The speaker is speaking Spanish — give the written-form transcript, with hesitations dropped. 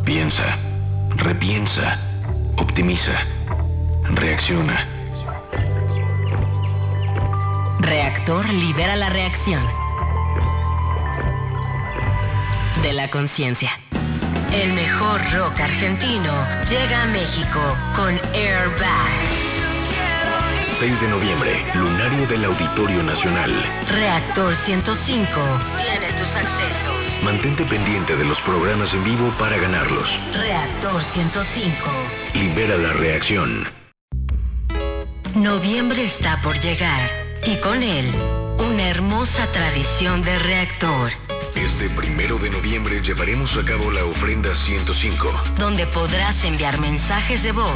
Piensa, repiensa, optimiza, reacciona. Reactor libera la reacción de la conciencia. El mejor rock argentino llega a México con Airbag. 6 de noviembre, Lunario del Auditorio Nacional. Reactor 105 tiene tus accesos. Mantente pendiente de los programas en vivo para ganarlos. Reactor 105. Libera la reacción. Noviembre está por llegar y con él una hermosa tradición de Reactor. Este 1 de noviembre llevaremos a cabo la ofrenda 105, donde podrás enviar mensajes de voz